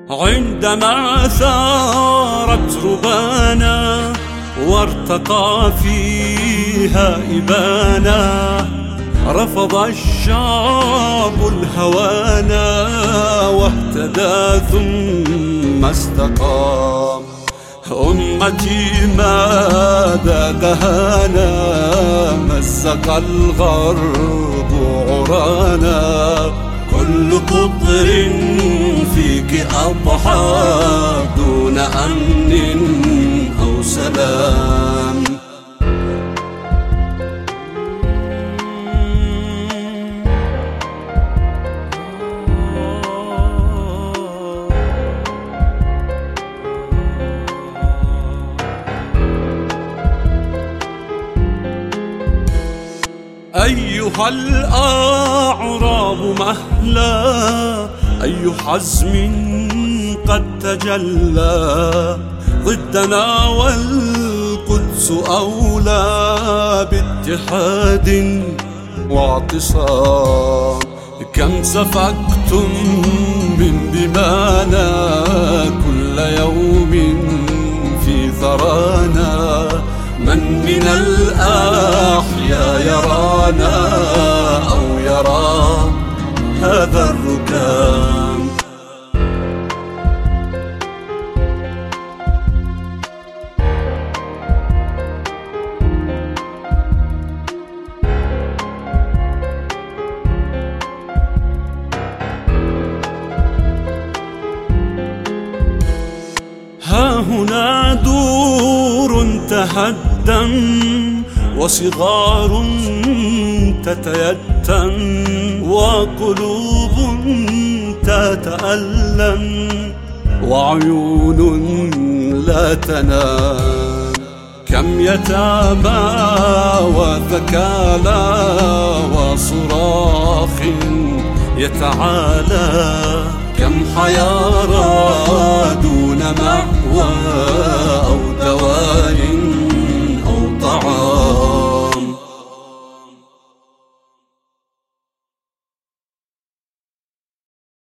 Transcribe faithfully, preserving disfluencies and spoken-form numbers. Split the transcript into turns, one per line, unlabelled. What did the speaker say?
عندما ثارت ربانا وارتقى فيها إبانا، رفض الشعب الهوانا واهتدى ثم استقام. أمتي ماذا دهانا، مزق الغرب عرانا، كل قطر فيك أضحى دون أمن أو سلام. أيها الأعراب مهلا، أي حزم قد تجلى ضدنا، والقدس أولى باتحاد واعتصام. كم سفكتم من دمانا كل يوم في ثرانا، من من الأحياء يرانا أو يرى هذا الركام. ها هنا دور تهدم وصغار تتيتم وقلوب تتألم وعيون لا تنام. كم يتامى وثكالى وصراخ يتعالى، كم حيارى دون مأوى